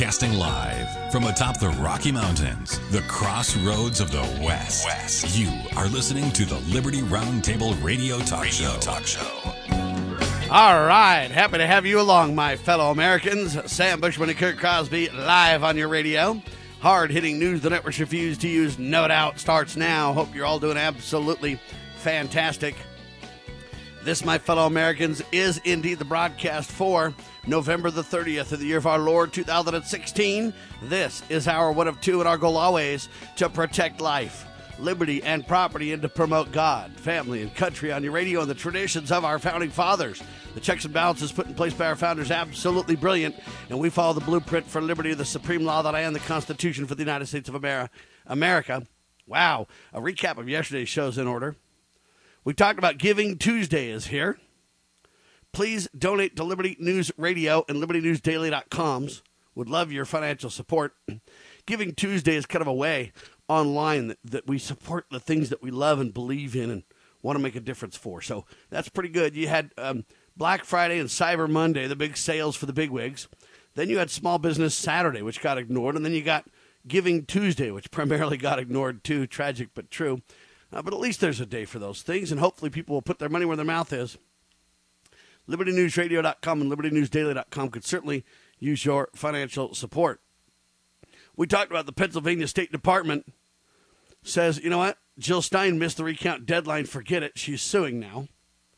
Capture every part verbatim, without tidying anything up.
Broadcasting live from atop the Rocky Mountains, the crossroads of the West. West. You are listening to the Liberty Roundtable Radio Talk Radio Show. Talk Show. All right, happy to have you along, my fellow Americans. Sam Bushman and Kurt Crosby live on your radio. Hard-hitting news the networks refuse to use, no doubt, starts now. Hope you're all doing absolutely fantastic. This, my fellow Americans, is indeed the broadcast for November the thirtieth of the year of our Lord, two thousand sixteen. This is our one of two, and our goal always to protect life, liberty, and property, and to promote God, family, and country on your radio and the traditions of our founding fathers. The checks and balances put in place by our founders, absolutely brilliant, and we follow the blueprint for liberty, the supreme law that I am, the Constitution for the United States of America. America. Wow, a recap of yesterday's show's in order. We talked about Giving Tuesday is here. Please donate to Liberty News Radio and liberty news daily dot coms. Would love your financial support. Giving Tuesday is kind of a way online that, that we support the things that we love and believe in and want to make a difference for. So that's pretty good. You had um, Black Friday and Cyber Monday, the big sales for the bigwigs. Then you had Small Business Saturday, which got ignored. And then you got Giving Tuesday, which primarily got ignored too. Tragic but true. Uh, but at least there's a day for those things, and hopefully people will put their money where their mouth is. liberty news radio dot com and liberty news daily dot com could certainly use your financial support. We talked about the Pennsylvania State Department says, you know what, Jill Stein missed the recount deadline. Forget it. She's suing now.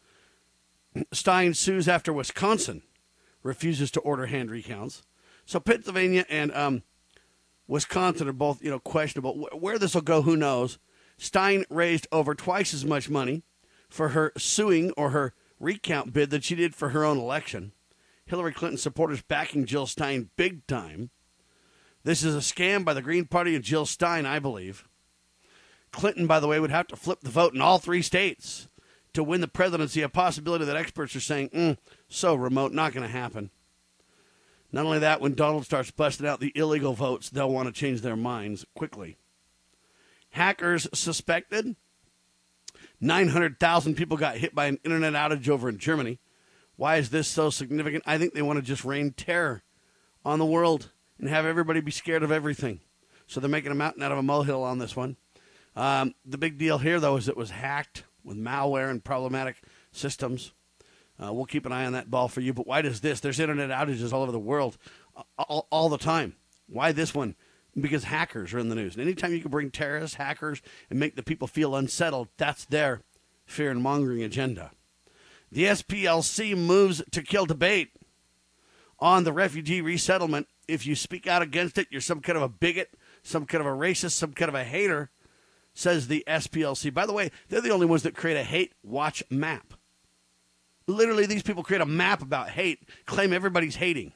Stein sues after Wisconsin refuses to order hand recounts. So Pennsylvania and um, Wisconsin are both, you know, questionable. Where this will go, who knows? Stein raised over twice as much money for her suing or her recount bid than she did for her own election. Hillary Clinton supporters backing Jill Stein big time. This is a scam by the Green Party and Jill Stein, I believe. Clinton, by the way, would have to flip the vote in all three states to win the presidency, a possibility that experts are saying, mm, so remote, not going to happen. Not only that, when Donald starts busting out the illegal votes, they'll want to change their minds quickly. Hackers suspected. nine hundred thousand people got hit by an internet outage over in Germany. Why is this so significant? I think they want to just rain terror on the world and have everybody be scared of everything. So they're making a mountain out of a molehill on this one. Um, the big deal here, though, is it was hacked with malware and problematic systems. Uh, we'll keep an eye on that ball for you. But why does this? There's internet outages all over the world all, all the time. Why this one? Because hackers are in the news. And anytime you can bring terrorists, hackers, and make the people feel unsettled, that's their fear and mongering agenda. The S P L C moves to kill debate on the refugee resettlement. If you speak out against it, you're some kind of a bigot, some kind of a racist, some kind of a hater, says the S P L C. By the way, they're the only ones that create a hate watch map. Literally, these people create a map about hate, claim everybody's hating.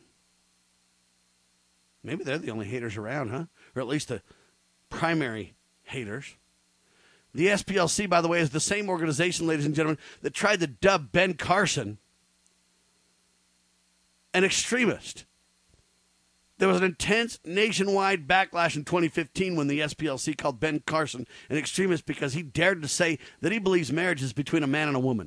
Maybe they're the only haters around, huh? Or at least the primary haters. The S P L C, by the way, is the same organization, ladies and gentlemen, that tried to dub Ben Carson an extremist. There was an intense nationwide backlash in twenty fifteen when the S P L C called Ben Carson an extremist because he dared to say that he believes marriage is between a man and a woman.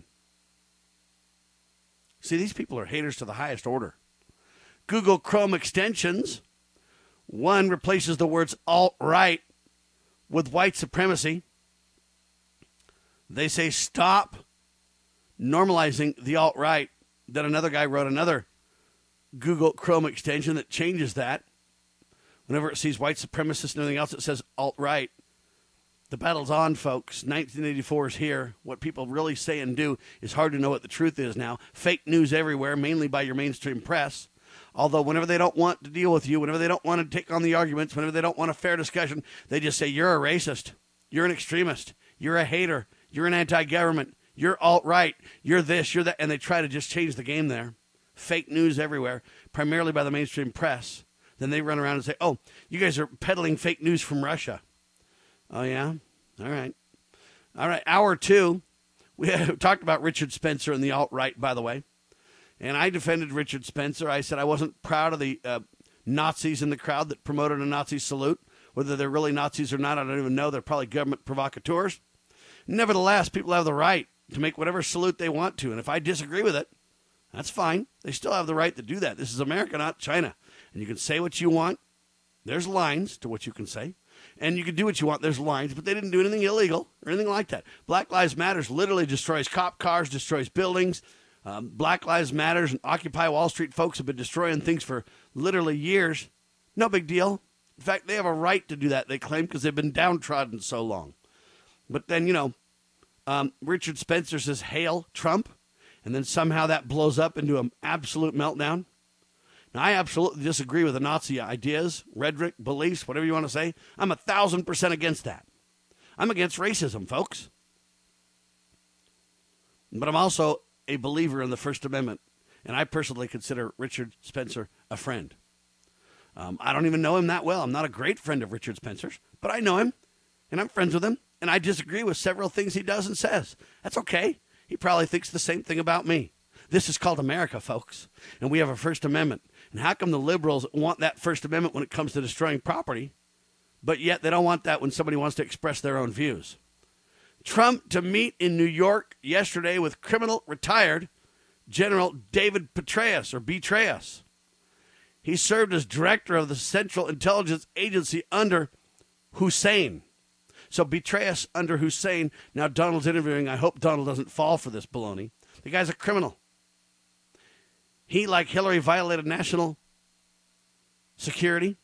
See, these people are haters to the highest order. Google Chrome extensions. One replaces the words alt-right with white supremacy. They say stop normalizing the alt-right. Then another guy wrote another Google Chrome extension that changes that. Whenever it sees white supremacists and everything else, it says alt-right. The battle's on, folks. nineteen eighty-four is here. What people really say and do is hard to know what the truth is now. Fake news everywhere, mainly by your mainstream press. Although whenever they don't want to deal with you, whenever they don't want to take on the arguments, whenever they don't want a fair discussion, they just say, you're a racist, you're an extremist, you're a hater, you're an anti-government, you're alt-right, you're this, you're that, and they try to just change the game there. Fake news everywhere, primarily by the mainstream press. Then they run around and say, oh, you guys are peddling fake news from Russia. Oh, yeah? All right. All right, hour two. We talked about Richard Spencer and the alt-right, by the way. And I defended Richard Spencer. I said I wasn't proud of the uh, Nazis in the crowd that promoted a Nazi salute. Whether they're really Nazis or not, I don't even know. They're probably government provocateurs. Nevertheless, people have the right to make whatever salute they want to. And if I disagree with it, that's fine. They still have the right to do that. This is America, not China. And you can say what you want. There's lines to what you can say. And you can do what you want. There's lines, but they didn't do anything illegal or anything like that. Black Lives Matters literally destroys cop cars, destroys buildings. Um, Black Lives Matters and Occupy Wall Street folks have been destroying things for literally years. No big deal. In fact, they have a right to do that, they claim, because they've been downtrodden so long. But then, you know, um, Richard Spencer says, hail Trump, and then somehow that blows up into an absolute meltdown. Now, I absolutely disagree with the Nazi ideas, rhetoric, beliefs, whatever you want to say. I'm a thousand percent against that. I'm against racism, folks. But I'm also a believer in the First Amendment, and I personally consider Richard Spencer a friend. Um, I don't even know him that well. I'm not a great friend of Richard Spencer's, but I know him, and I'm friends with him, and I disagree with several things he does and says. That's okay. He probably thinks the same thing about me. This is called America, folks, and we have a First Amendment. And how come the liberals want that First Amendment when it comes to destroying property, but yet they don't want that when somebody wants to express their own views? Trump to meet in New York yesterday with criminal retired General David Petraeus, or Petraeus. He served as director of the Central Intelligence Agency under Hussein. So Petraeus under Hussein. Now Donald's interviewing. I hope Donald doesn't fall for this baloney. The guy's a criminal. He, like Hillary, violated national security.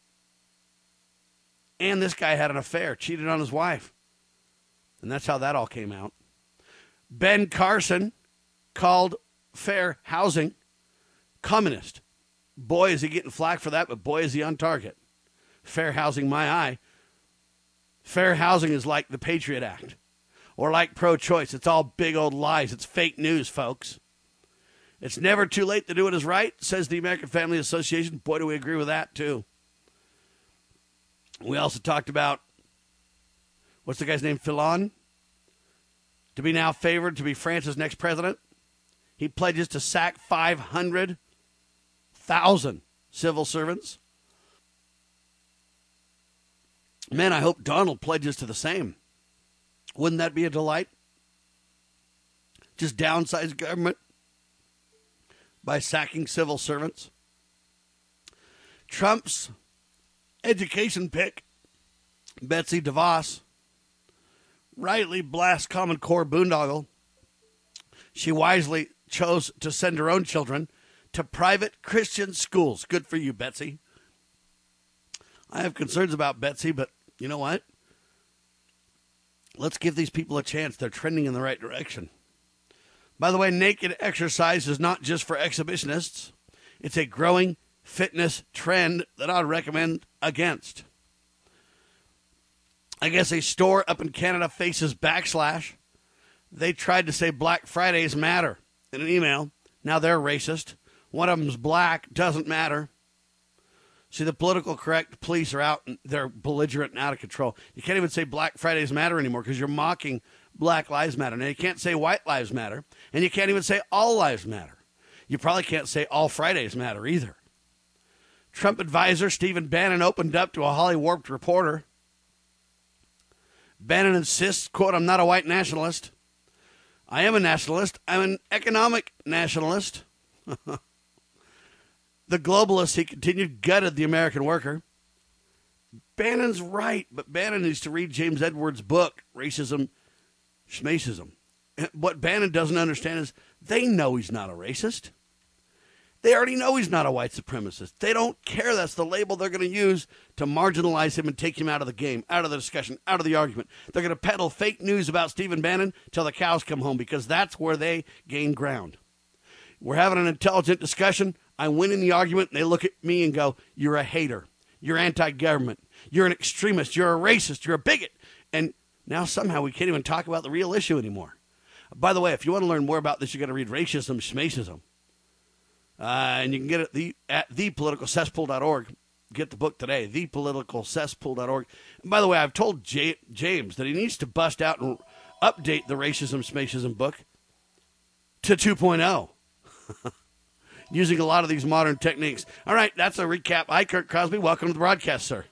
And this guy had an affair, cheated on his wife. And that's how that all came out. Ben Carson called fair housing communist. Boy, is he getting flack for that, but boy, is he on target. Fair housing, my eye. Fair housing is like the Patriot Act or like pro-choice. It's all big old lies. It's fake news, folks. It's never too late to do what is right, says the American Family Association. Boy, do we agree with that, too. We also talked about, what's the guy's name, Fillon? To be now favored to be France's next president. He pledges to sack five hundred thousand civil servants. Man, I hope Donald pledges to the same. Wouldn't that be a delight? Just downsize government by sacking civil servants. Trump's education pick, Betsy DeVos, rightly blasts Common Core boondoggle. She wisely chose to send her own children to private Christian schools. Good for you, Betsy. I have concerns about Betsy, but you know what? Let's give these people a chance. They're trending in the right direction. By the way, naked exercise is not just for exhibitionists. It's a growing fitness trend that I'd recommend against. I guess a store up in Canada faces backslash. They tried to say Black Fridays matter in an email. Now they're racist. One of them's black. Doesn't matter. See, the political correct police are out and they're belligerent and out of control. You can't even say Black Fridays matter anymore because you're mocking Black Lives Matter. Now, you can't say White Lives Matter, and you can't even say All Lives Matter. You probably can't say All Fridays Matter either. Trump advisor Stephen Bannon opened up to a Holly Warped reporter. Bannon insists, quote, I'm not a white nationalist. I am a nationalist. I'm an economic nationalist. The globalist, he continued, gutted the American worker. Bannon's right, but Bannon needs to read James Edwards' book, Racism, Schmacism. What Bannon doesn't understand is they know he's not a racist. They already know he's not a white supremacist. They don't care. That's the label they're going to use to marginalize him and take him out of the game, out of the discussion, out of the argument. They're going to peddle fake news about Stephen Bannon till the cows come home because that's where they gain ground. We're having an intelligent discussion. I'm winning the argument, and they look at me and go, you're a hater. You're anti-government. You're an extremist. You're a racist. You're a bigot. And now somehow we can't even talk about the real issue anymore. By the way, if you want to learn more about this, you got to read Racism, Schmacism. Uh, and you can get it the, at the political cesspool dot org. Get the book today, the political cesspool dot org. And by the way, I've told J- James that he needs to bust out and update the Racism, Schmacism book to two point oh. Using a lot of these modern techniques. All right, that's a recap. Hi, Kirk Crosby. Welcome to the broadcast, sir.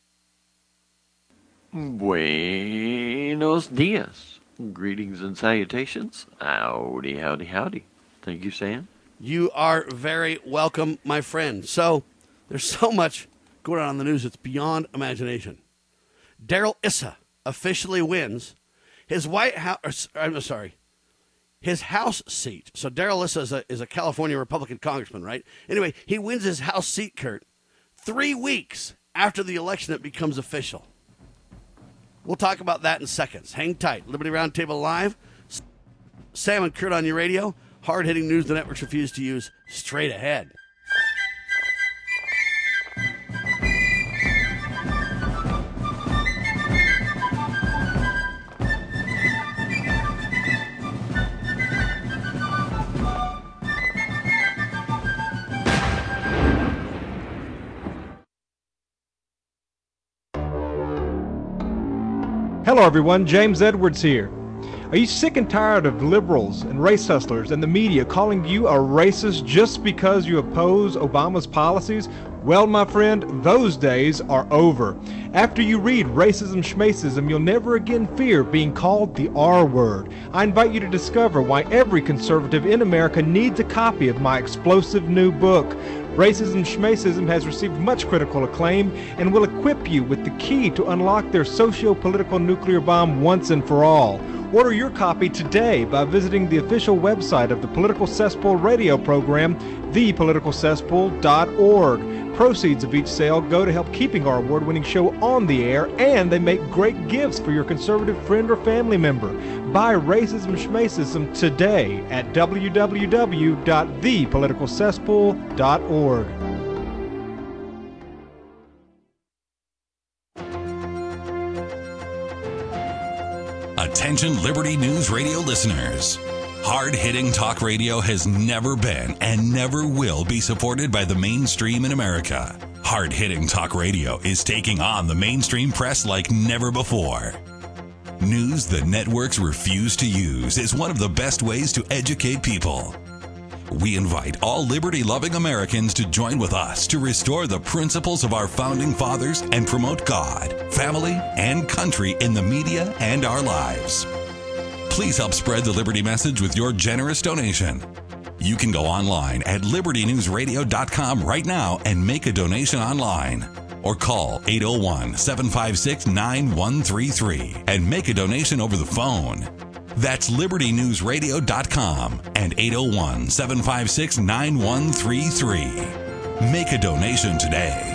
Buenos dias. Greetings and salutations. Howdy, howdy, howdy. Thank you, Sam. You are very welcome, my friend. So There's so much going on in the news, it's beyond imagination. Darrell Issa officially wins his White House, I'm sorry, his House seat. So Darrell Issa is a, is a California Republican congressman, right? Anyway, he wins his House seat, Kurt, three weeks after the election it becomes official. We'll talk about that in seconds. Hang tight. Liberty Roundtable Live. Sam and Kurt on your radio. Hard-hitting news the networks refuse to use. Straight ahead. Hello everyone, James Edwards here. Are you sick and tired of liberals and race hustlers and the media calling you a racist just because you oppose Obama's policies? Well, my friend, those days are over. After you read Racism Schmacism, you'll never again fear being called the R word. I invite you to discover why every conservative in America needs a copy of my explosive new book. Racism Schmacism has received much critical acclaim and will equip you with the key to unlock their socio-political nuclear bomb once and for all. Order your copy today by visiting the official website of the Political Cesspool radio program, the political cesspool dot org. Proceeds of each sale go to help keeping our award-winning show on the air, and they make great gifts for your conservative friend or family member. Buy Racism Schmacism today at w w w dot the political cesspool dot org. Attention Liberty News Radio listeners. Hard-hitting talk radio has never been and never will be supported by the mainstream in America. Hard-hitting talk radio is taking on the mainstream press like never before. News the networks refuse to use is one of the best ways to educate people. We invite all liberty-loving Americans to join with us to restore the principles of our founding fathers and promote God, family, and country in the media and our lives. Please help spread the Liberty message with your generous donation. You can go online at liberty news radio dot com right now and make a donation online. Or call eight oh one, seven five six, nine one three three and make a donation over the phone. That's liberty news radio dot com and eight oh one, seven five six, nine one three three. Make a donation today.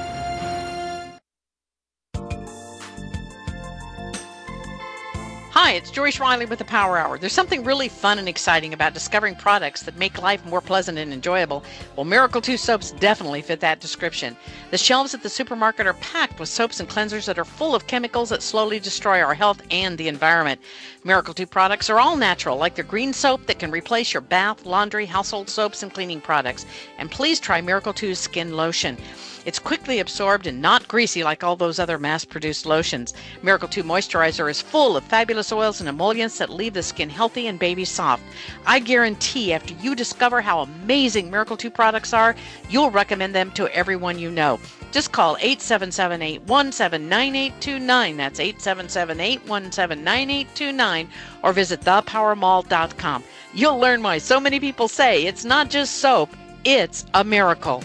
Hi, it's Joyce Riley with the Power Hour. There's something really fun and exciting about discovering products that make life more pleasant and enjoyable. Well, Miracle two soaps definitely fit that description. The shelves at the supermarket are packed with soaps and cleansers that are full of chemicals that slowly destroy our health and the environment. Miracle two products are all natural, like their green soap that can replace your bath, laundry, household soaps, and cleaning products. And please try Miracle two's skin lotion. It's quickly absorbed and not greasy like all those other mass-produced lotions. Miracle two Moisturizer is full of fabulous oils and emollients that leave the skin healthy and baby soft. I guarantee after you discover how amazing Miracle two products are, you'll recommend them to everyone you know. Just call eight seven seven, eight one seven, nine eight two nine. That's eight seven seven, eight one seven, nine eight two nine. Or visit the power mall dot com. You'll learn why so many people say it's not just soap, it's a miracle.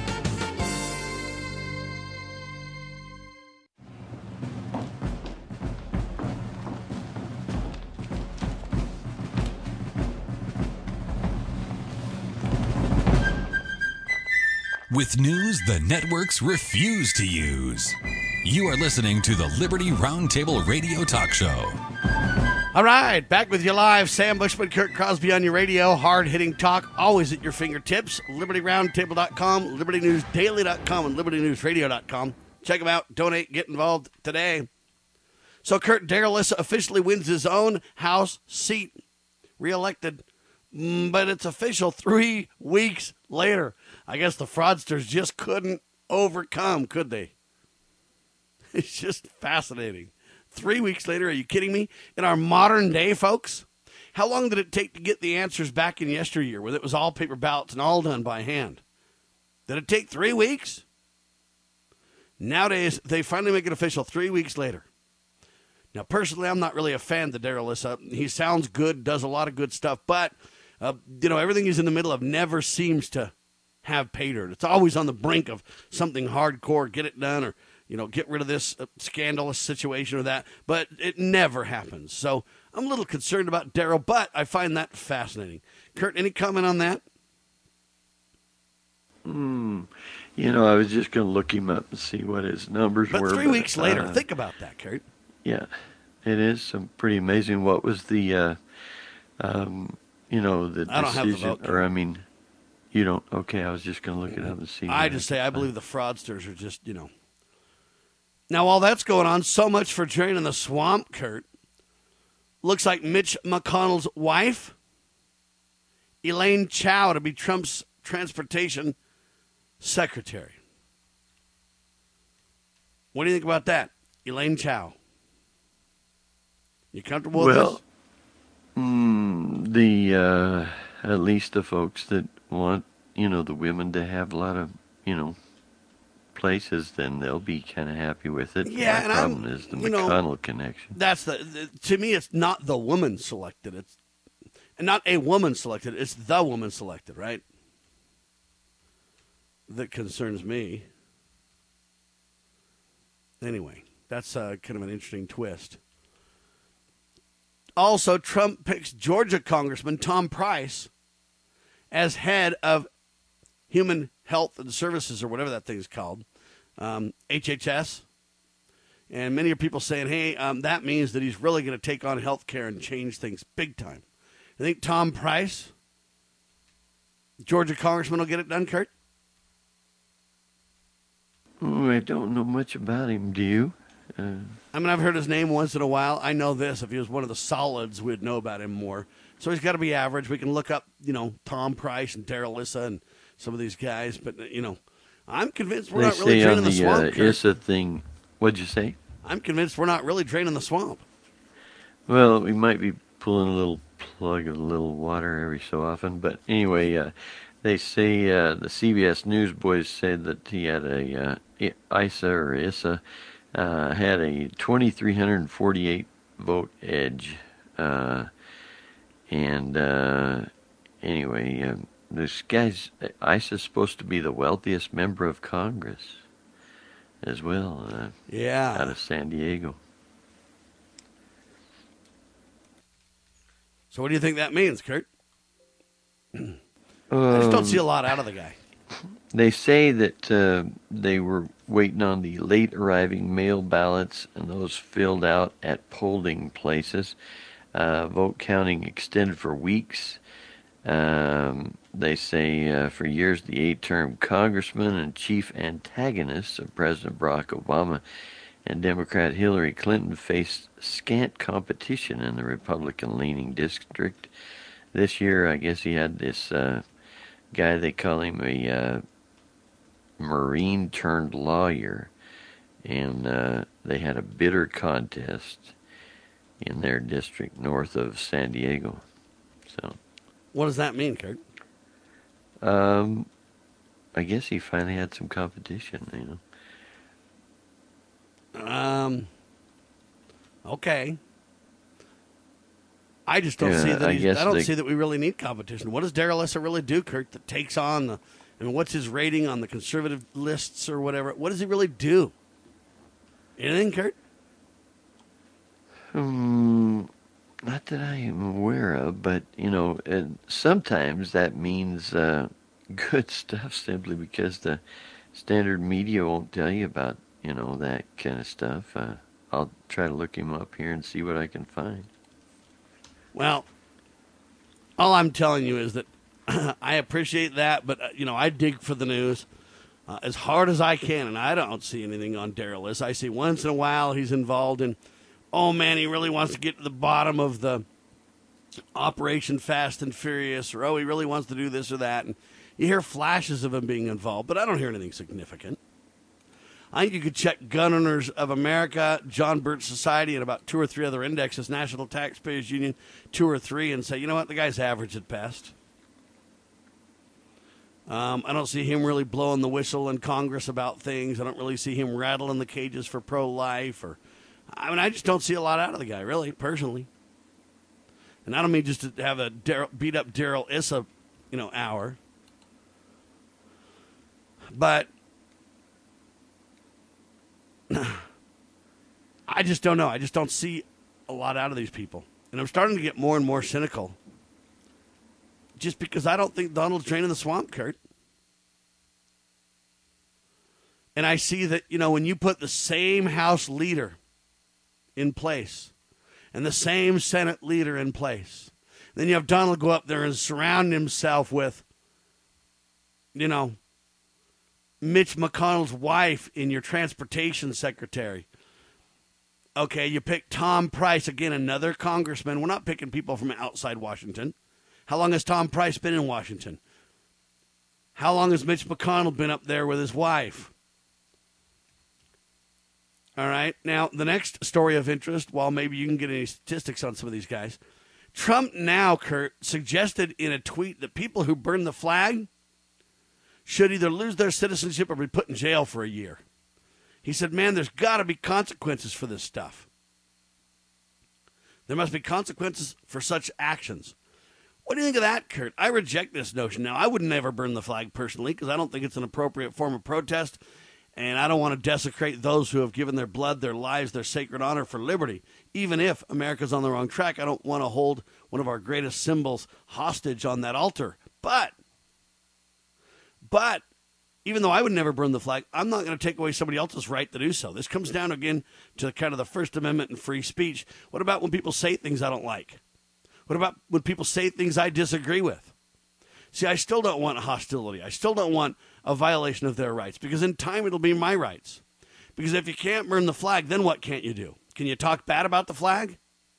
With news the networks refuse to use. You are listening to the Liberty Roundtable Radio Talk Show. All right, back with you live. Sam Bushman, Kurt Crosby on your radio. Hard-hitting talk, always at your fingertips. liberty roundtable dot com, liberty news daily dot com, and liberty news radio dot com. Check them out. Donate. Get involved today. So Kurt, Darrell Issa officially wins his own House seat. Reelected. But it's official three weeks later. I guess the fraudsters just couldn't overcome, could they? It's just fascinating. Three weeks later, are you kidding me? In our modern day, folks, how long did it take to get the answers back in yesteryear, where it was all paper ballots and all done by hand? Did it take three weeks? Nowadays, they finally make it official three weeks later. Now, personally, I'm not really a fan of Darrell Issa. He sounds good, does a lot of good stuff, but, uh, you know, everything he's in the middle of never seems to have pay dirt. It's always on the brink of something hardcore, get it done, or, you know, get rid of this uh, scandalous situation or that. But it never happens. So I'm a little concerned about Daryl, but I find that fascinating. Kurt, any comment on that? Hmm. You know, I was just going to look him up and see what his numbers but were. Three but three weeks later, uh, think about that, Kurt. Yeah, it is some pretty amazing. What was the, uh, um, you know, the I don't decision? have the vote, or I mean, you don't. Okay, I was just going to look it up and see. I just say I believe the fraudsters are just, you know. Now, while that's going on, so much for draining the swamp, Kurt. Looks like Mitch McConnell's wife, Elaine Chao, to be Trump's transportation secretary. What do you think about that, Elaine Chao? You comfortable with well, this? Mm, the uh, at least the folks that want, you know, the women to have a lot of, you know, places, then they'll be kind of happy with it. Yeah, My and problem I'm, is the you know, McConnell connection. That's the, the to me. It's not the woman selected. It's and not a woman selected. It's the woman selected, right? That concerns me. Anyway, that's uh, kind of an interesting twist. Also, Trump picks Georgia Congressman Tom Price as head of Human Health and Services, or whatever that thing's called, um, H H S. And many are people saying, hey, um, that means that he's really going to take on health care and change things big time. I think Tom Price, Georgia Congressman, will get it done, Kurt? Oh, I don't know much about him. Do you? Uh, I mean, I've heard his name once in a while. I know this. If he was one of the solids, we'd know about him more. So he's got to be average. We can look up, you know, Tom Price and Daryl Issa and some of these guys. But, you know, I'm convinced we're they not really say draining on the, the swamp. uh, Kurt. Issa thing. What'd you say? I'm convinced we're not really draining the swamp. Well, we might be pulling a little plug of a little water every so often. But anyway, uh, they say uh, the C B S News boys said that he had a uh, Issa or Issa uh, had a two thousand three hundred forty-eight vote edge. Uh, and uh, anyway, uh, this guy's Issa's supposed to be the wealthiest member of Congress as well. Uh, Yeah. Out of San Diego. So what do you think that means, Kurt? I just don't see a lot out of the guy. They say that uh, they were waiting on the late arriving mail ballots and those filled out at polling places. Uh, vote counting extended for weeks. Um, they say uh, for years the eight-term congressman and chief antagonists of President Barack Obama and Democrat Hillary Clinton faced scant competition in the Republican-leaning district. This year, I guess he had this uh, guy, they call him a uh, Marine-turned-lawyer, and uh, they had a bitter contest in their district north of San Diego. So, what does that mean, Kurt? Um, I guess he finally had some competition, you know. Um. Okay. I just don't Yeah, see that. I He's, guess I don't they- see that we really need competition. What does Daryl Issa really do, Kurt? That takes on the. I mean, what's his rating on the conservative lists or whatever? What does he really do? Anything, Kurt? Hmm, not that I am aware of, but, you know, and sometimes that means uh, good stuff simply because the standard media won't tell you about, you know, that kind of stuff. Uh, I'll try to look him up here and see what I can find. Well, all I'm telling you is that I appreciate that, but, uh, you know, I dig for the news uh, as hard as I can, and I don't see anything on Daryl Issa. I see once in a while he's involved in, oh, man, he really wants to get to the bottom of the Operation Fast and Furious, or, oh, he really wants to do this or that. And you hear flashes of him being involved, but I don't hear anything significant. I think you could check Gun Owners of America, John Birch Society, and about two or three other indexes, National Taxpayers Union, two or three, and say, you know what, the guy's average at best. Um, I don't see him really blowing the whistle in Congress about things. I don't really see him rattling the cages for pro-life. Or, I mean, I just don't see a lot out of the guy, really, personally. And I don't mean just to have a Darryl, beat-up Daryl Issa, you know, hour. But I just don't know. I just don't see a lot out of these people. And I'm starting to get more and more cynical. Just because I don't think Donald's draining the swamp, Kurt. And I see that, you know, when you put the same House leader in place and the same Senate leader in place, then you have Donald go up there and surround himself with, you know, Mitch McConnell's wife in your transportation secretary. Okay, you pick Tom Price, again, another congressman. We're not picking people from outside Washington. How long has Tom Price been in Washington? How long has Mitch McConnell been up there with his wife? All right. Now, the next story of interest, while maybe you can get any statistics on some of these guys, Trump now, Kurt, suggested in a tweet that people who burn the flag should either lose their citizenship or be put in jail for a year. He said, man, there's got to be consequences for this stuff. There must be consequences for such actions. What do you think of that, Kurt? I reject this notion. Now, I would never burn the flag personally because I don't think it's an appropriate form of protest, and I don't want to desecrate those who have given their blood, their lives, their sacred honor for liberty. Even if America's on the wrong track, I don't want to hold one of our greatest symbols hostage on that altar. But, but, even though I would never burn the flag, I'm not going to take away somebody else's right to do so. This comes down, again, to kind of the First Amendment and free speech. What about when people say things I don't like? What about when people say things I disagree with? See, I still don't want hostility. I still don't want a violation of their rights, because in time it'll be my rights. Because if you can't burn the flag, then what can't you do? Can you talk bad about the flag?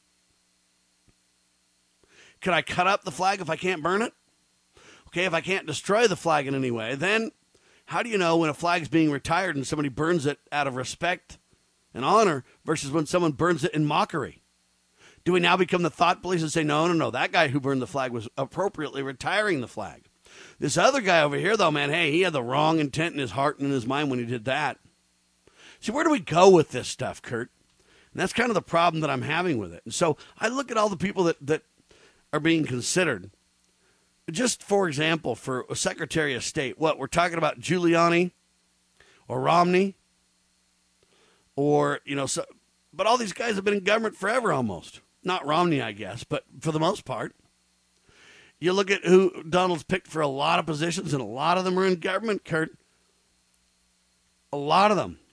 Can I cut up the flag if I can't burn it? Okay, if I can't destroy the flag in any way, then how do you know when a flag's being retired and somebody burns it out of respect and honor versus when someone burns it in mockery? Do we now become the thought police and say, no, no, no, that guy who burned the flag was appropriately retiring the flag? This other guy over here, though, man, hey, he had the wrong intent in his heart and in his mind when he did that. See, where do we go with this stuff, Kurt? And that's kind of the problem that I'm having with it. And so I look at all the people that, that are being considered. Just for example, for a Secretary of State, what, we're talking about Giuliani or Romney or, you know, so, but all these guys have been in government forever almost. Not Romney, I guess, but for the most part. You look at who Donald's picked for a lot of positions, and a lot of them are in government, Kurt. A lot of them.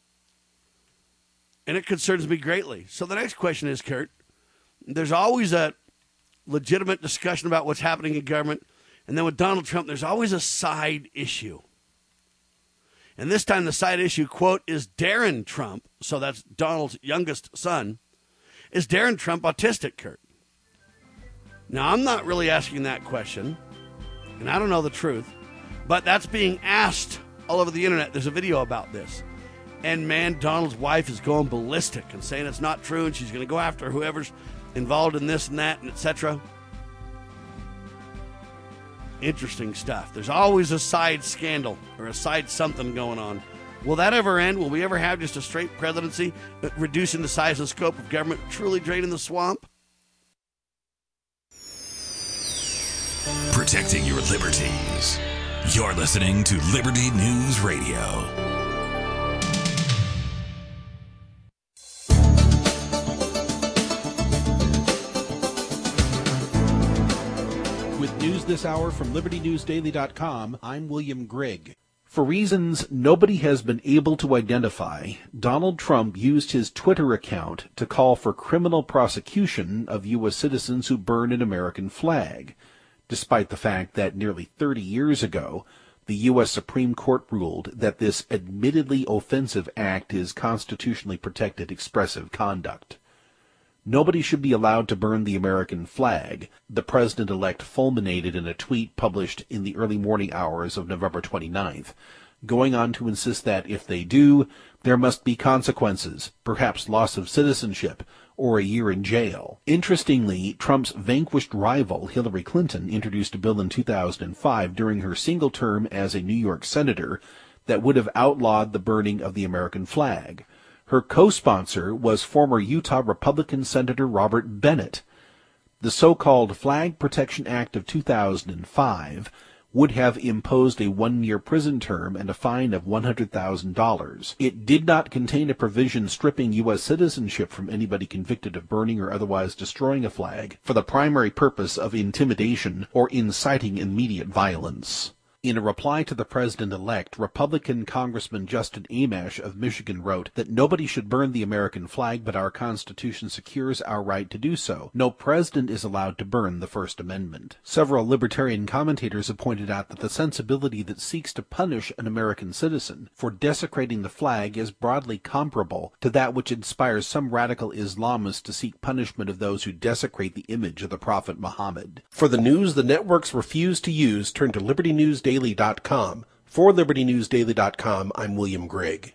And it concerns me greatly. So the next question is, Kurt, there's always a legitimate discussion about what's happening in government, and then with Donald Trump, there's always a side issue. And this time the side issue, quote, is Darren Trump, so that's Donald's youngest son. Is Darren Trump autistic, Kurt? Now, I'm not really asking that question, and I don't know the truth, but that's being asked all over the internet. There's a video about this. And, man, Donald's wife is going ballistic and saying it's not true, and she's going to go after whoever's involved in this and that, and et cetera. Interesting stuff. There's always a side scandal or a side something going on. Will that ever end? Will we ever have just a straight presidency, reducing the size and scope of government, truly draining the swamp? Protecting your liberties. You're listening to Liberty News Radio. With news this hour from Liberty News Daily dot com, I'm William Grigg. For reasons nobody has been able to identify, Donald Trump used his Twitter account to call for criminal prosecution of U S citizens who burn an American flag, despite the fact that nearly thirty years ago, the U S Supreme Court ruled that this admittedly offensive act is constitutionally protected expressive conduct. Nobody should be allowed to burn the American flag, the president-elect fulminated in a tweet published in the early morning hours of November twenty-ninth, going on to insist that if they do, there must be consequences, perhaps loss of citizenship, or a year in jail. Interestingly, Trump's vanquished rival, Hillary Clinton, introduced a bill in two thousand five during her single term as a New York senator that would have outlawed the burning of the American flag. Her co-sponsor was former Utah Republican Senator Robert Bennett. The so-called Flag Protection Act of two thousand five would have imposed a one-year prison term and a fine of one hundred thousand dollars. It did not contain a provision stripping U S citizenship from anybody convicted of burning or otherwise destroying a flag for the primary purpose of intimidation or inciting immediate violence. In a reply to the president-elect, Republican Congressman Justin Amash of Michigan wrote that nobody should burn the American flag, but our Constitution secures our right to do so. No president is allowed to burn the First Amendment. Several libertarian commentators have pointed out that the sensibility that seeks to punish an American citizen for desecrating the flag is broadly comparable to that which inspires some radical Islamists to seek punishment of those who desecrate the image of the Prophet Muhammad. For the news the networks refuse to use, turn to Liberty News Daily dot com. For Liberty News Daily dot com, I'm William Grigg.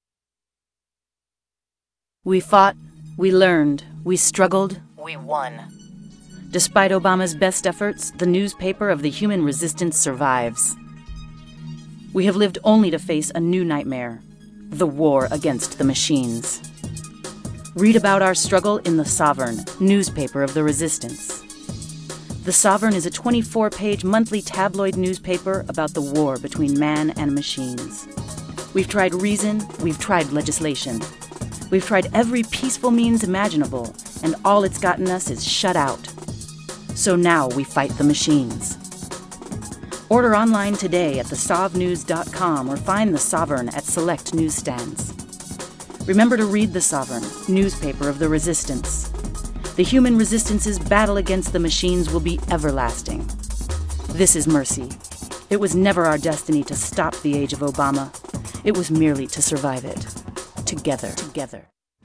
We fought, we learned, we struggled, we won. Despite Obama's best efforts, the newspaper of the human resistance survives. We have lived only to face a new nightmare, the war against the machines. Read about our struggle in The Sovereign, newspaper of the resistance. The Sovereign is a twenty-four page monthly tabloid newspaper about the war between man and machines. We've tried reason, we've tried legislation. We've tried every peaceful means imaginable, and all it's gotten us is shut out. So now we fight the machines. Order online today at the sov news dot com or find The Sovereign at select newsstands. Remember to read The Sovereign, newspaper of the resistance. The human resistance's battle against the machines will be everlasting. This is mercy. It was never our destiny to stop the age of Obama. It was merely to survive it. Together. Together.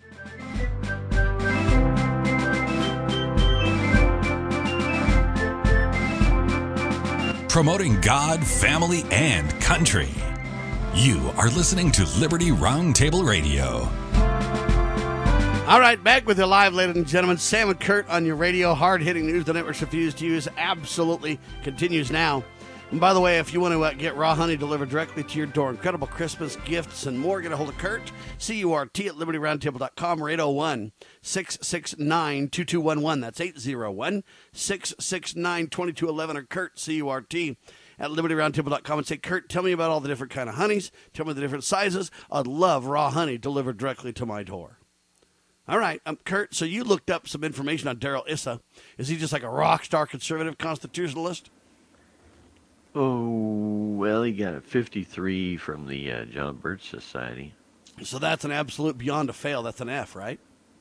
Promoting God, family, and country. You are listening to Liberty Roundtable Radio. All right, back with you live, ladies and gentlemen. Sam and Kurt on your radio. Hard-hitting news the networks refuse to use absolutely continues now. And by the way, if you want to uh, get raw honey delivered directly to your door, incredible Christmas gifts and more, get a hold of Kurt, C U R T, at liberty roundtable dot com or eight oh one, six six nine, two two one one. That's eight oh one, six six nine, two two one one, or Kurt, C U R T, at liberty roundtable dot com, and say, Kurt, tell me about all the different kind of honeys. Tell me the different sizes. I'd love raw honey delivered directly to my door. All right, um, Kurt, so you looked up some information on Darrell Issa. Is he just like a rock star conservative constitutionalist? Oh, well, he got a fifty-three from the uh, John Birch Society. So that's an absolute beyond a fail. That's an F, right?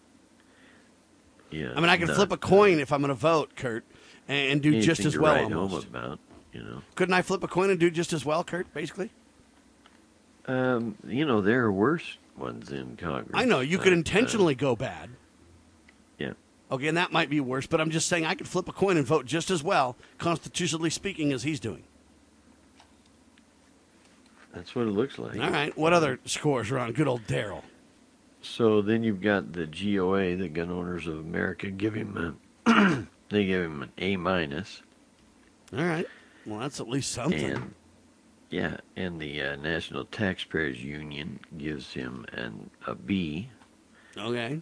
Yeah. I mean, I can not, flip a coin uh, if I'm going to vote, Kurt, and, and do just as well. Anything to write almost. home about, you know. Couldn't I flip a coin and do just as well, Kurt, basically? Um, you know, there are worse ones in Congress. I know. You but, could intentionally uh, go bad. Yeah. Okay, and that might be worse, but I'm just saying I could flip a coin and vote just as well, constitutionally speaking, as he's doing. That's what it looks like. All right. What other scores are on good old Darrell? So then you've got the G O A, the Gun Owners of America, give him a, they give him an A minus. All right. Well, that's at least something. And, yeah, and the uh, National Taxpayers Union gives him an a B. Okay.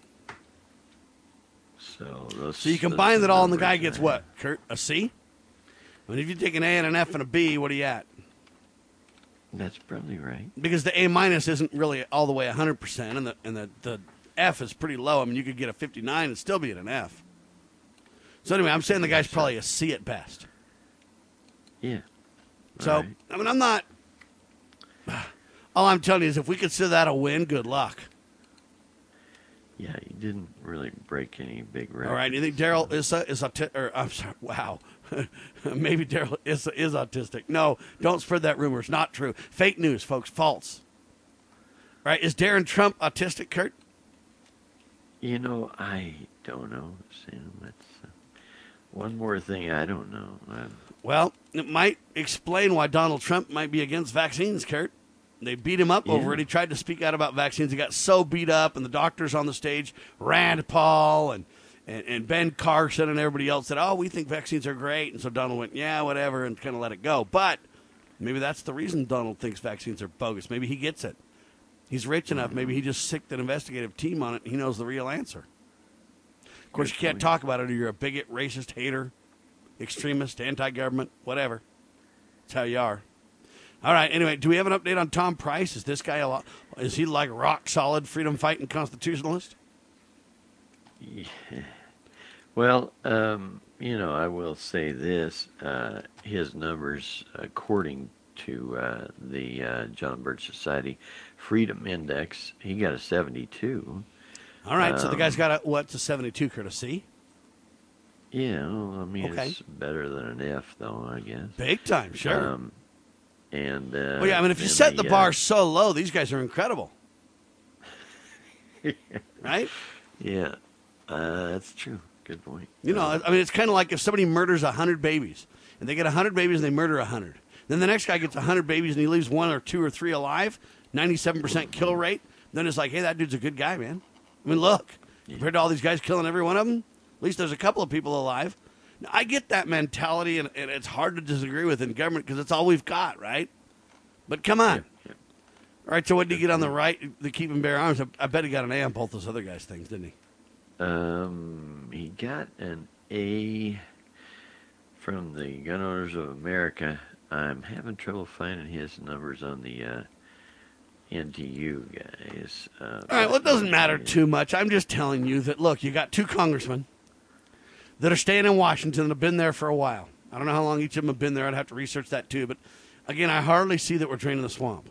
So those, So you combine that all, and the guy gets what, Kurt? A C? I mean, if you take an A and an F and a B, what are you at? That's probably right. Because the A minus isn't really all the way one hundred percent, and the and the, the F is pretty low. I mean, you could get a fifty-nine and still be at an F. So anyway, I'm saying the guy's probably a C at best. Yeah. So, right. I mean, I'm not... All I'm telling you is if we consider that a win, good luck. Yeah, he didn't really break any big records. All right, you think Darrell Issa is autistic? Or, I'm sorry, wow. Maybe Darrell Issa is autistic. No, don't spread that rumor. It's not true. Fake news, folks. False. Right? Is Darren Trump autistic, Kurt? You know, I don't know, Sam. That's uh, one more thing I don't know. I'm... Well, it might explain why Donald Trump might be against vaccines, Kurt. They beat him up yeah. over it. He tried to speak out about vaccines. He got so beat up, and the doctors on the stage, Rand Paul and, and, and Ben Carson and everybody else said, oh, we think vaccines are great. And so Donald went, yeah, whatever, and kind of let it go. But maybe that's the reason Donald thinks vaccines are bogus. Maybe he gets it. He's rich enough. Mm-hmm. Maybe he just sicked an investigative team on it, and he knows the real answer. Of course, Good you can't point. talk about it or you're a bigot, racist, hater, extremist, anti-government, whatever. That's how you are. All right. Anyway, do we have an update on Tom Price? Is this guy a lot? Is he like rock solid freedom fighting constitutionalist? Yeah. Well, um, you know, I will say this: uh, his numbers, according to uh, the uh, John Birch Society Freedom Index, he got a seventy-two. All right. Um, so the guy's got a what's a seventy-two? Courtesy. Yeah. Well, I mean, Okay. it's better than an F, though. I guess. Big time. Sure. Um, and uh, well, yeah. I mean, if you then set the uh, bar so low, these guys are incredible. Right? Yeah, uh, that's true. Good point. You know, I mean, it's kind of like if somebody murders one hundred babies, and they get one hundred babies and they murder one hundred. Then the next guy gets one hundred babies and he leaves one or two or three alive, ninety-seven percent kill rate. Then it's like, hey, that dude's a good guy, man. I mean, look, compared to all these guys killing every one of them, at least there's a couple of people alive. Now, I get that mentality, and, and it's hard to disagree with in government because it's all we've got, right? But come on. Yeah, yeah. All right, so what did he get on the right, the keep and bear arms? I, I bet he got an A on both those other guys' things, didn't he? Um, he got an A from the Gun Owners of America. I'm having trouble finding his numbers on the uh, N T U guys. Uh, All right, well, it doesn't matter too much. I'm just telling you that, look, you got two congressmen that are staying in Washington and have been there for a while. I don't know how long each of them have been there. I'd have to research that too. But, again, I hardly see that we're draining the swamp.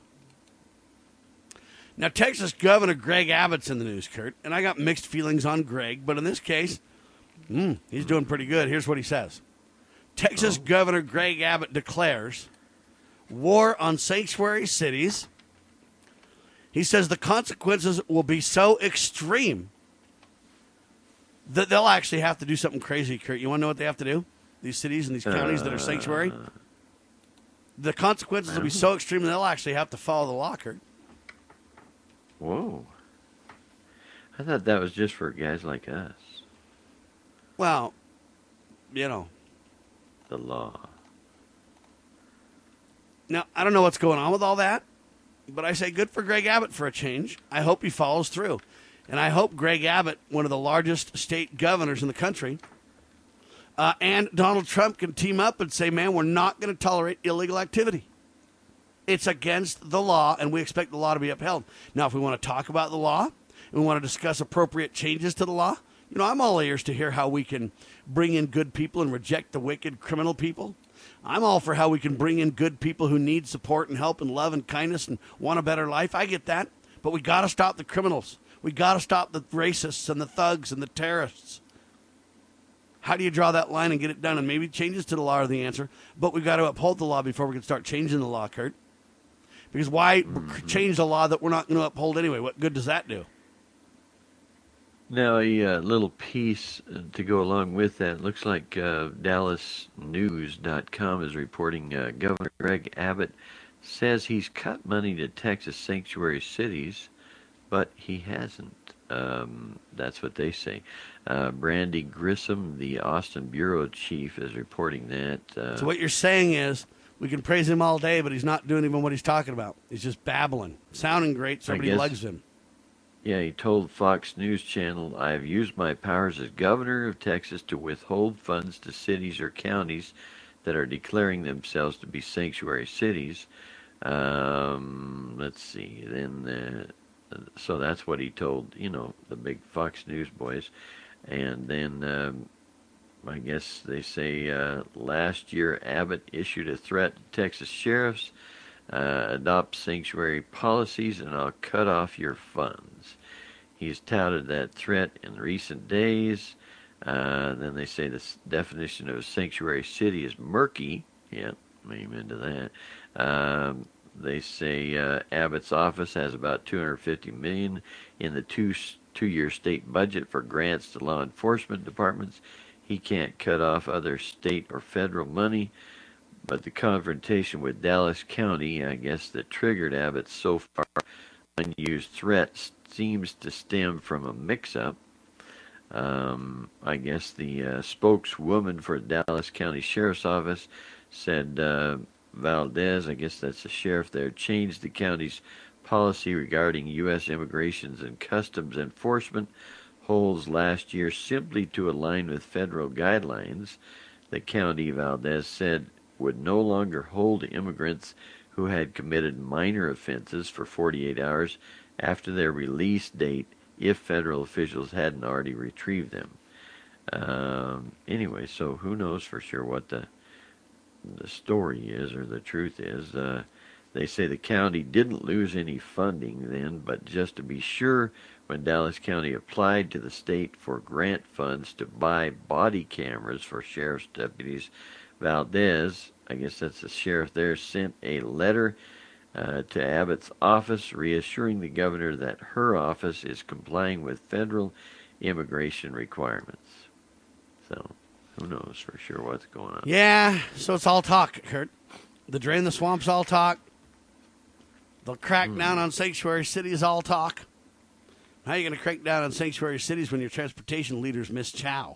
Now, Texas Governor Greg Abbott's in the news, Kurt, and I got mixed feelings on Greg, but in this case, mm, he's doing pretty good. Here's what he says. Texas oh. Governor Greg Abbott declares war on sanctuary cities. He says the consequences will be so extreme that they'll actually have to do something crazy, Kurt. You want to know what they have to do? These cities and these counties uh, that are sanctuary? The consequences will be so extreme that they'll actually have to follow the law, Kurt. Whoa. I thought that was just for guys like us. Well, you know. The law. Now, I don't know what's going on with all that, but I say good for Greg Abbott for a change. I hope he follows through. And I hope Greg Abbott, one of the largest state governors in the country, uh, and Donald Trump can team up and say, man, we're not going to tolerate illegal activity. It's against the law, and we expect the law to be upheld. Now, if we want to talk about the law, and we want to discuss appropriate changes to the law, you know, I'm all ears to hear how we can bring in good people and reject the wicked criminal people. I'm all for how we can bring in good people who need support and help and love and kindness and want a better life. I get that. But we got to stop the criminals. We got to stop the racists and the thugs and the terrorists. How do you draw that line and get it done? And maybe changes to the law are the answer. But we've got to uphold the law before we can start changing the law, Kurt. Because why mm-hmm. change a law that we're not going to uphold anyway? What good does that do? Now, a uh, little piece to go along with that. It looks like uh, Dallas News dot com is reporting uh, Governor Greg Abbott says he's cut money to Texas sanctuary cities, but he hasn't. Um, that's what they say. Uh, Brandy Grissom, the Austin bureau chief, is reporting that. Uh, so what you're saying is we can praise him all day, but he's not doing even what he's talking about. He's just babbling, sounding great, so everybody loves him. Yeah, he told Fox News Channel, I have used my powers as governor of Texas to withhold funds to cities or counties that are declaring themselves to be sanctuary cities. Um, let's see, then, uh, so that's what he told, you know, the big Fox News boys. And then, um, I guess they say uh, last year Abbott issued a threat to Texas sheriffs, uh, adopt sanctuary policies, and I'll cut off your funds. He's touted that threat in recent days. Uh, then they say the definition of a sanctuary city is murky. Yeah, amen to that. Um, they say uh, Abbott's office has about two hundred fifty million dollars in the two two-year state budget for grants to law enforcement departments. He can't cut off other state or federal money, but the confrontation with Dallas County, I guess, that triggered Abbott's so far unused threats seems to stem from a mix-up. Um, I guess the uh, spokeswoman for Dallas County Sheriff's Office said uh, Valdez, I guess that's the sheriff there, changed the county's policy regarding U S immigrations and customs enforcement holds last year simply to align with federal guidelines. The county, Valdez said, would no longer hold immigrants who had committed minor offenses for forty-eight hours after their release date if federal officials hadn't already retrieved them. Um, anyway, so who knows for sure what the the story is or the truth is. Uh, they say the county didn't lose any funding then, but just to be sure, when Dallas County applied to the state for grant funds to buy body cameras for sheriff's deputies, Valdez, I guess that's the sheriff there, sent a letter uh, to Abbott's office reassuring the governor that her office is complying with federal immigration requirements. So, who knows for sure what's going on. Yeah, so it's all talk, Kurt. The Drain the Swamp's all talk. They'll crack mm. down on sanctuary cities, all talk. How are you going to crack down on sanctuary cities when your transportation leaders miss chow?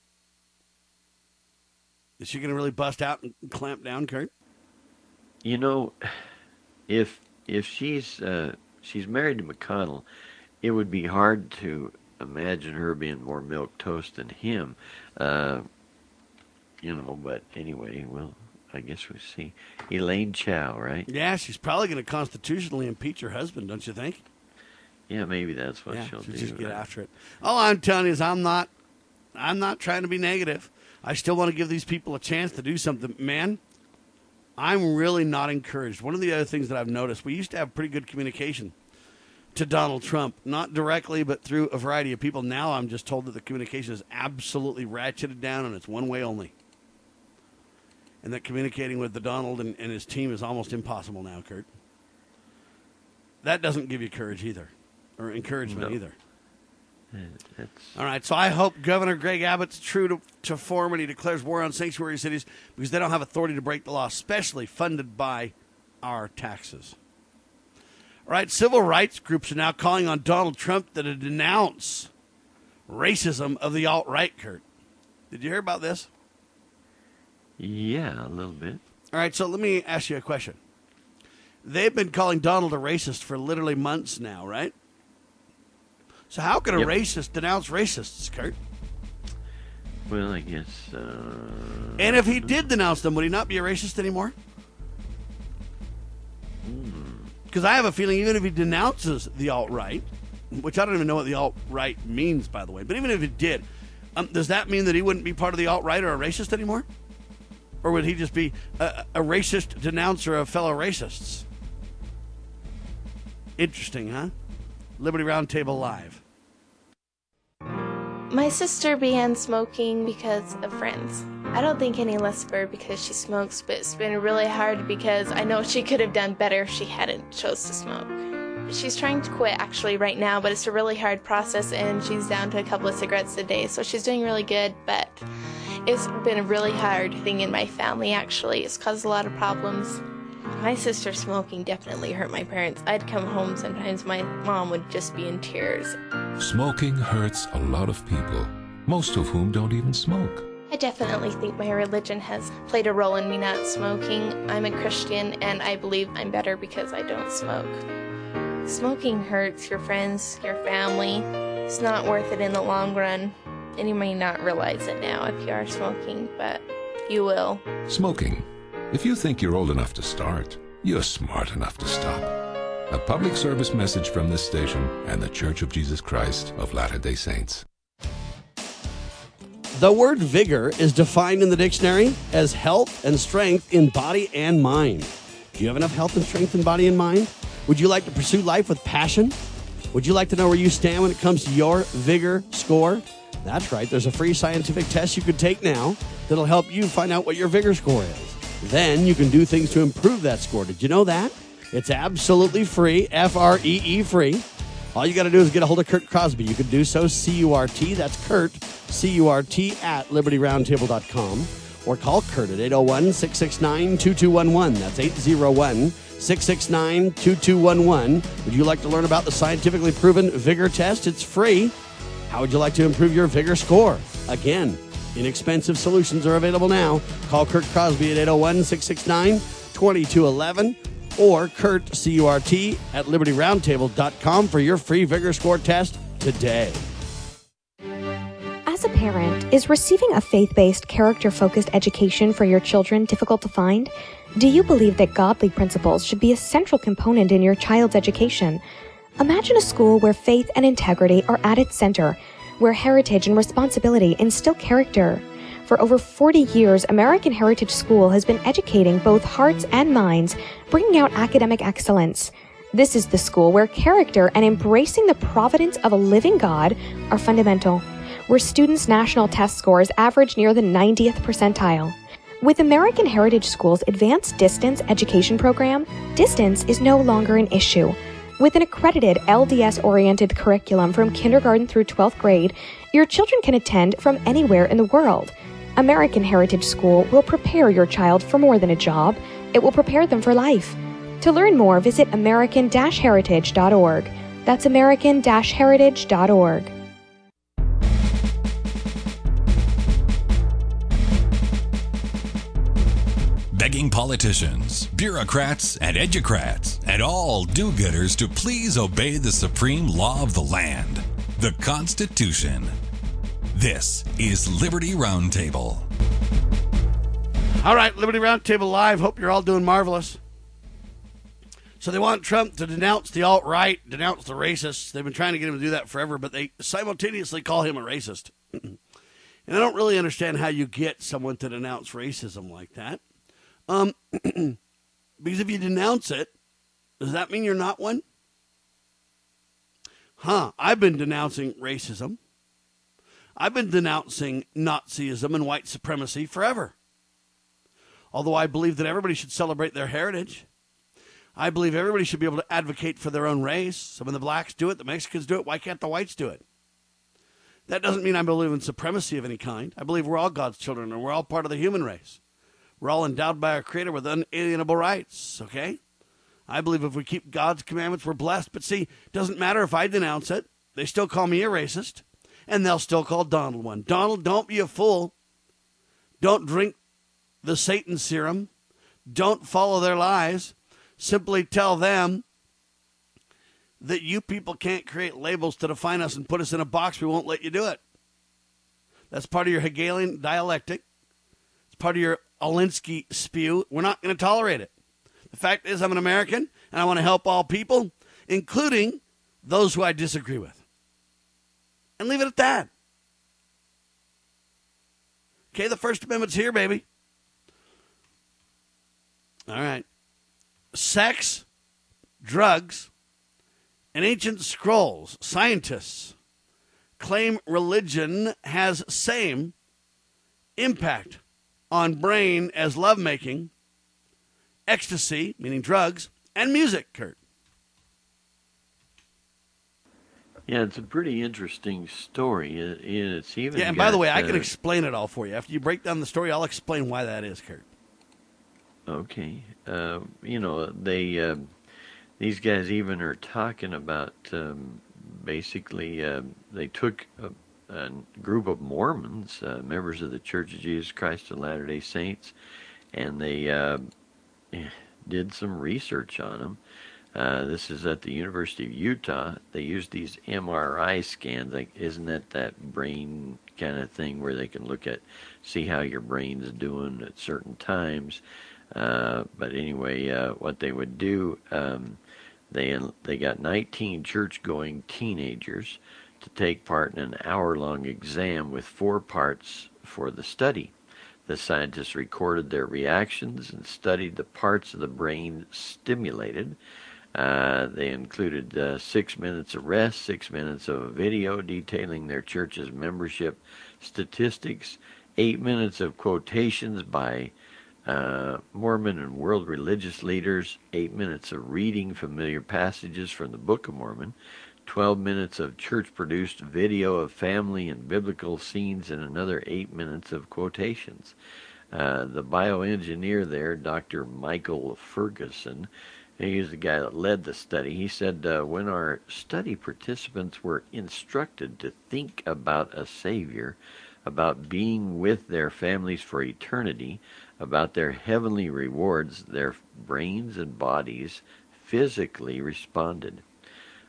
Is she going to really bust out and clamp down, Kurt? You know, if if she's uh, she's married to McConnell, it would be hard to imagine her being more milquetoast than him. Uh, you know, but anyway, well, I guess we see. Elaine Chao, right? Yeah, she's probably going to constitutionally impeach her husband, don't you think? Yeah, maybe that's what yeah, she'll, she'll do. Just get after it. All I'm telling you is I'm not, I'm not trying to be negative. I still want to give these people a chance to do something. Man, I'm really not encouraged. One of the other things that I've noticed, we used to have pretty good communication to Donald Trump, not directly, but through a variety of people. Now I'm just told that the communication is absolutely ratcheted down and it's one way only. And that communicating with the Donald and, and his team is almost impossible now, Kurt. That doesn't give you courage either, or encouragement no. either. It's... All right, so I hope Governor Greg Abbott's true to, to form when he declares war on sanctuary cities because they don't have authority to break the law, especially funded by our taxes. All right, civil rights groups are now calling on Donald Trump to denounce racism of the alt-right, Kurt. Did you hear about this? Yeah, a little bit. All right, so let me ask you a question. They've been calling Donald a racist for literally months now, right? So how could a yep. racist denounce racists, Kurt? Well, I guess... Uh, and if he did denounce them, would he not be a racist anymore? Because I have a feeling even if he denounces the alt-right, which I don't even know what the alt-right means, by the way, but even if he did, um, does that mean that he wouldn't be part of the alt-right or a racist anymore? Or would he just be a, a racist denouncer of fellow racists? Interesting, huh? Liberty Roundtable Live. My sister began smoking because of friends. I don't think any less of her because she smokes, but it's been really hard because I know she could have done better if she hadn't chose to smoke. She's trying to quit actually right now, but it's a really hard process and she's down to a couple of cigarettes a day, so she's doing really good, but it's been a really hard thing in my family actually. It's caused a lot of problems. My sister smoking definitely hurt my parents. I'd come home sometimes, my mom would just be in tears. Smoking hurts a lot of people, most of whom don't even smoke. I definitely think my religion has played a role in me not smoking. I'm a Christian and I believe I'm better because I don't smoke. Smoking hurts your friends, your family. It's not worth it in the long run. And you may not realize it now if you are smoking, but you will. Smoking. If you think you're old enough to start, you're smart enough to stop. A public service message from this station and the Church of Jesus Christ of Latter-day Saints. The word vigor is defined in the dictionary as health and strength in body and mind. Do you have enough health and strength in body and mind? Would you like to pursue life with passion? Would you like to know where you stand when it comes to your vigor score? That's right. There's a free scientific test you could take now that'll help you find out what your vigor score is. Then you can do things to improve that score. Did you know that? It's absolutely free, F R E E free. All you got to do is get a hold of Kurt Crosby. You can do so, C U R T, that's Kurt, C U R T, at liberty roundtable dot com. Or call Kurt at eight oh one, six six nine, two two one one. That's eight oh one, six six nine, two two one one. Would you like to learn about the scientifically proven vigor test? It's free. How would you like to improve your vigor score? Again, inexpensive solutions are available now. Call Kurt Crosby at eight oh one, six six nine, two two one one or Kurt, C U R T, at liberty roundtable dot com for your free vigor score test today. As a parent, parent, is receiving a faith-based, character-focused education for your children difficult to find? Do you believe that godly principles should be a central component in your child's education? Imagine a school where faith and integrity are at its center, where heritage and responsibility instill character. For over forty years, American Heritage School has been educating both hearts and minds, bringing out academic excellence. This is the school where character and embracing the providence of a living God are fundamental, where students' national test scores average near the ninetieth percentile. With American Heritage School's advanced distance education program, distance is no longer an issue. With an accredited L D S-oriented curriculum from kindergarten through twelfth grade, your children can attend from anywhere in the world. American Heritage School will prepare your child for more than a job. It will prepare them for life. To learn more, visit american dash heritage dot org. That's american dash heritage dot org. Begging politicians, bureaucrats, and educrats, and all do-gooders to please obey the supreme law of the land, the Constitution. This is Liberty Roundtable. All right, Liberty Roundtable Live. Hope you're all doing marvelous. So they want Trump to denounce the alt-right, denounce the racists. They've been trying to get him to do that forever, but they simultaneously call him a racist. And I don't really understand how you get someone to denounce racism like that. Um, because if you denounce it, does that mean you're not one? Huh, I've been denouncing racism. I've been denouncing Nazism and white supremacy forever. Although I believe that everybody should celebrate their heritage. I believe everybody should be able to advocate for their own race. Some of the blacks do it. The Mexicans do it. Why can't the whites do it? That doesn't mean I believe in supremacy of any kind. I believe we're all God's children and we're all part of the human race. We're all endowed by our Creator with unalienable rights, okay? I believe if we keep God's commandments, we're blessed. But see, it doesn't matter if I denounce it. They still call me a racist, and they'll still call Donald one. Donald, don't be a fool. Don't drink the Satan serum. Don't follow their lies. Simply tell them that you people can't create labels to define us and put us in a box. We won't let you do it. That's part of your Hegelian dialectic. It's part of your Alinsky spew. We're not going to tolerate it. The fact is, I'm an American, and I want to help all people, including those who I disagree with. And leave it at that. Okay, the First Amendment's here, baby. All right. Sex, drugs, and ancient scrolls. Scientists claim religion has same impact on brain as lovemaking, ecstasy, meaning drugs, and music, Kurt. Yeah, it's a pretty interesting story. It, it's even yeah, and got, by the way, I uh, can explain it all for you. After you break down the story, I'll explain why that is, Kurt. Okay. Uh, you know, they uh, these guys even are talking about um, basically uh, they took a, a group of Mormons, uh, members of the Church of Jesus Christ of Latter-day Saints, and they uh, did some research on them. Uh, this is at the University of Utah. They used these M R I scans. Like, isn't that that brain kind of thing where they can look at, see how your brain's doing at certain times? Uh, but anyway, uh, what they would do, um, they they got nineteen church-going teenagers to take part in an hour-long exam with four parts for the study. The scientists recorded their reactions and studied the parts of the brain stimulated. Uh, they included uh, six minutes of rest, six minutes of a video detailing their church's membership statistics, eight minutes of quotations by uh, Mormon and world religious leaders, eight minutes of reading familiar passages from the Book of Mormon, twelve minutes of church-produced video of family and biblical scenes, and another eight minutes of quotations. Uh, the bioengineer there, Doctor Michael Ferguson, he's the guy that led the study. He said, uh, when our study participants were instructed to think about a Savior, about being with their families for eternity, about their heavenly rewards, their brains and bodies physically responded.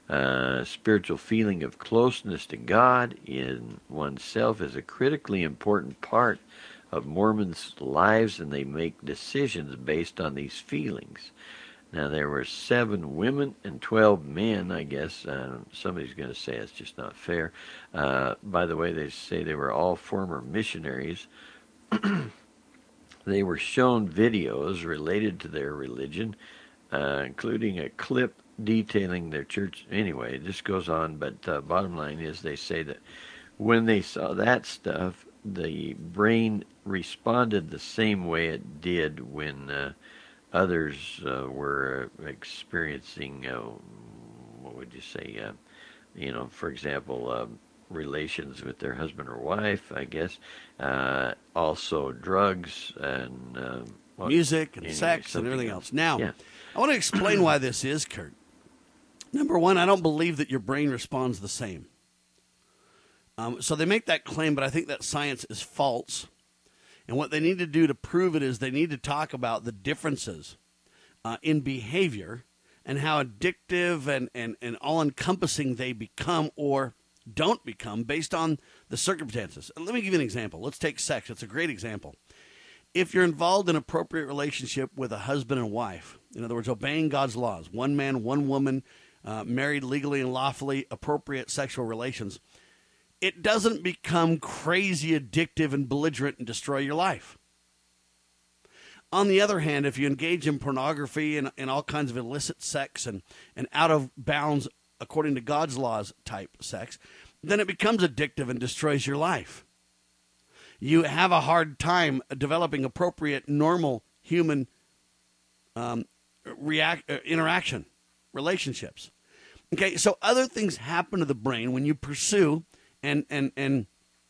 Uh, spiritual feeling of closeness to God in oneself is a critically important part of Mormons' lives, and they make decisions based on these feelings. Now, there were seven women and twelve men, I guess. Uh, somebody's going to say it's just not fair. Uh, by the way, they say they were all former missionaries. They were shown videos related to their religion, uh, including a clip detailing their church. Anyway, this goes on, but uh, bottom line is they say that when they saw that stuff, the brain responded the same way it did when uh, others uh, were experiencing, uh, what would you say, uh, you know, for example, uh, relations with their husband or wife, I guess, uh, also drugs and uh, well, music and anyway, sex and everything else. Now, yeah. I want to explain why this is, Kurt. Number one, I don't believe that your brain responds the same. Um, so they make that claim, but I think that science is false. And what they need to do to prove it is they need to talk about the differences uh, in behavior and how addictive and, and, and all-encompassing they become or don't become based on the circumstances. Let me give you an example. Let's take sex. It's a great example. If you're involved in an appropriate relationship with a husband and wife, in other words, obeying God's laws, one man, one woman, uh, married legally and lawfully, appropriate sexual relations, it doesn't become crazy, addictive, and belligerent and destroy your life. On the other hand, if you engage in pornography and, and all kinds of illicit sex and, and out of bounds, according to God's laws type sex, then it becomes addictive and destroys your life. You have a hard time developing appropriate, normal human um, react, uh, interaction, relationships. Okay, so other things happen to the brain when you pursue and, and, and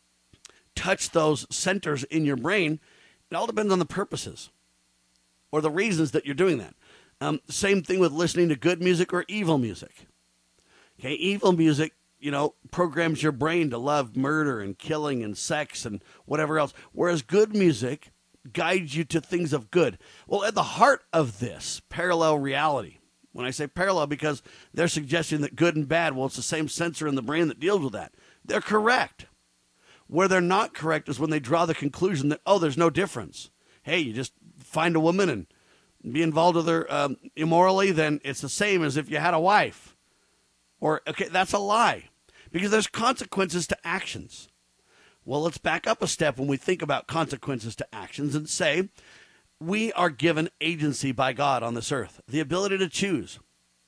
touch those centers in your brain. It all depends on the purposes or the reasons that you're doing that. Um, same thing with listening to good music or evil music. Okay, evil music, you know, programs your brain to love murder and killing and sex and whatever else, whereas good music guides you to things of good. Well, at the heart of this parallel reality, when I say parallel, because they're suggesting that good and bad, well, it's the same sensor in the brain that deals with that. They're correct. Where they're not correct is when they draw the conclusion that, oh, there's no difference. Hey, you just find a woman and be involved with her um, immorally, then it's the same as if you had a wife. Or, okay, that's a lie, because there's consequences to actions. Well, let's back up a step when we think about consequences to actions and say we are given agency by God on this earth, the ability to choose.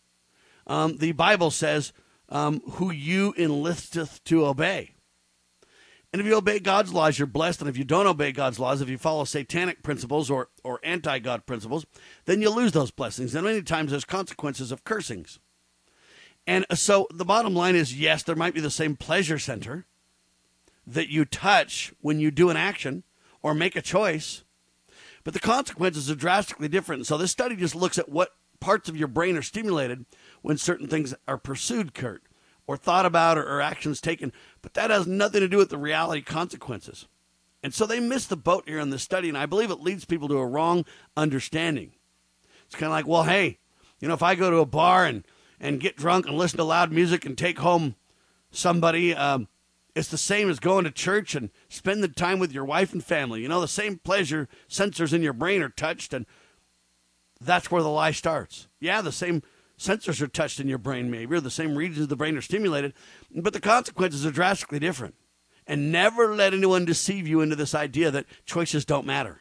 Um, the Bible says, um, who you enlisteth to obey. And if you obey God's laws, you're blessed. And if you don't obey God's laws, if you follow satanic principles or, or anti-God principles, then you lose those blessings. And many times there's consequences of cursings. And so the bottom line is, yes, there might be the same pleasure center that you touch when you do an action or make a choice, but the consequences are drastically different. So this study just looks at what parts of your brain are stimulated when certain things are pursued, Kurt, or thought about or, or actions taken, but that has nothing to do with the reality consequences. And so they miss the boat here in this study, and I believe it leads people to a wrong understanding. It's kind of like, well, hey, you know, if I go to a bar and and get drunk and listen to loud music and take home somebody, um, it's the same as going to church and spend the time with your wife and family. You know, the same pleasure sensors in your brain are touched, and that's where the lie starts. Yeah, the same sensors are touched in your brain, maybe, or the same regions of the brain are stimulated, but the consequences are drastically different. And never let anyone deceive you into this idea that choices don't matter.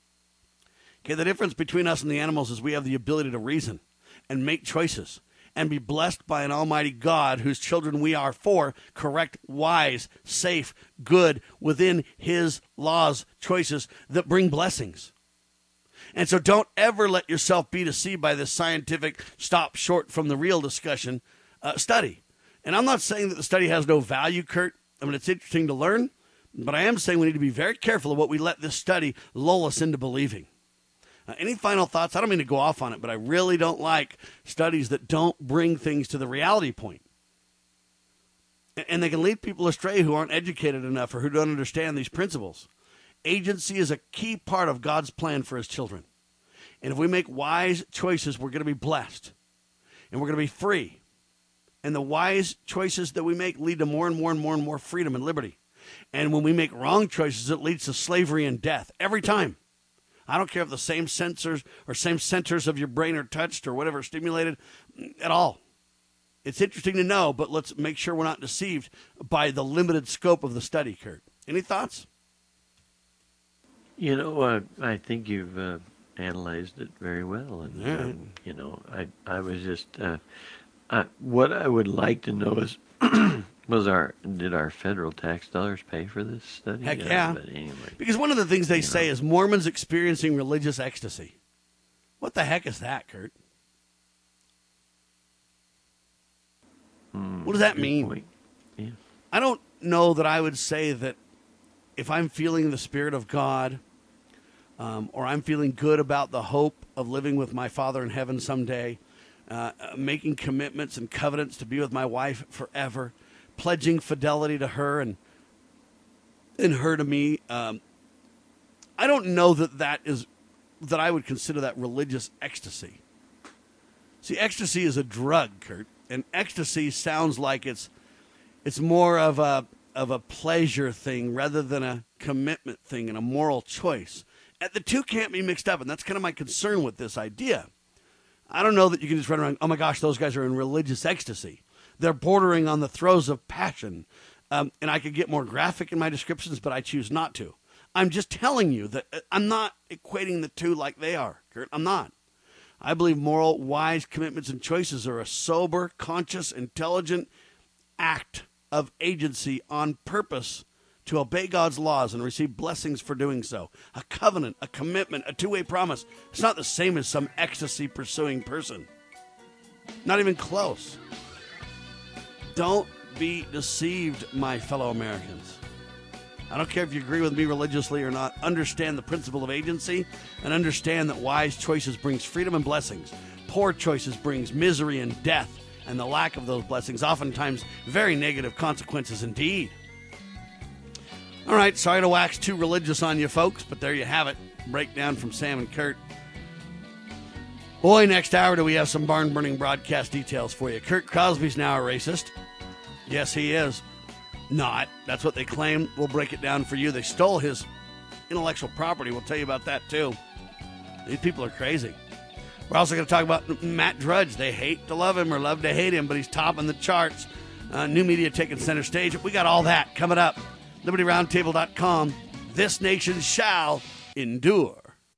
Okay, the difference between us and the animals is we have the ability to reason and make choices and be blessed by an almighty God whose children we are for, correct, wise, safe, good, within his laws, choices that bring blessings. And so don't ever let yourself be deceived by this scientific, stop short from the real discussion uh, study. And I'm not saying that the study has no value, Kurt. I mean, it's interesting to learn, but I am saying we need to be very careful of what we let this study lull us into believing. Uh, any final thoughts? I don't mean to go off on it, but I really don't like studies that don't bring things to the reality point. And, and they can lead people astray who aren't educated enough or who don't understand these principles. Agency is a key part of God's plan for his children. And if we make wise choices, we're going to be blessed. And we're going to be free. And the wise choices that we make lead to more and more and more and more freedom and liberty. And when we make wrong choices, it leads to slavery and death every time. I don't care if the same sensors or same centers of your brain are touched or whatever stimulated at all. It's interesting to know, but let's make sure we're not deceived by the limited scope of the study, Kurt. Any thoughts? You know, uh, I think you've uh, analyzed it very well. And, yeah. um, you know, I, I was just, uh, I, what I would like to know is, was our, did our federal tax dollars pay for this study? Heck yeah. Uh, but anyway. Because one of the things they you say know. is Mormons experiencing religious ecstasy. What the heck is that, Kurt? Hmm, what does that good mean? point. Yeah. I don't know that I would say that if I'm feeling the Spirit of God, um, or I'm feeling good about the hope of living with my Father in heaven someday, uh, making commitments and covenants to be with my wife forever, pledging fidelity to her and and her to me, um, I don't know that that is that I would consider that religious ecstasy. See, ecstasy is a drug, Kurt, and ecstasy sounds like it's it's more of a of a pleasure thing rather than a commitment thing and a moral choice. And the two can't be mixed up, and that's kind of my concern with this idea. I don't know that you can just run around, oh my gosh, those guys are in religious ecstasy. They're bordering on the throes of passion. Um, and I could get more graphic in my descriptions, but I choose not to. I'm just telling you that I'm not equating the two like they are, Kurt. I'm not. I believe moral, wise commitments and choices are a sober, conscious, intelligent act of agency on purpose to obey God's laws and receive blessings for doing so. A covenant, a commitment, a two-way promise. It's not the same as some ecstasy-pursuing person. Not even close. Don't be deceived, my fellow Americans. I don't care if you agree with me religiously or not. Understand the principle of agency and understand that wise choices brings freedom and blessings. Poor choices brings misery and death, and the lack of those blessings, oftentimes very negative consequences indeed. All right, sorry to wax too religious on you folks, but there you have it. Breakdown from Sam and Kurt. Boy, next hour do we have some barn-burning broadcast details for you. Kurt Crosby's now a racist. Yes, he is. Not. That's what they claim. We'll break it down for you. They stole his intellectual property. We'll tell you about that, too. These people are crazy. We're also going to talk about Matt Drudge. They hate to love him or love to hate him, but he's topping the charts. Uh, new media taking center stage. We got all that coming up. Liberty Roundtable dot com. This nation shall endure.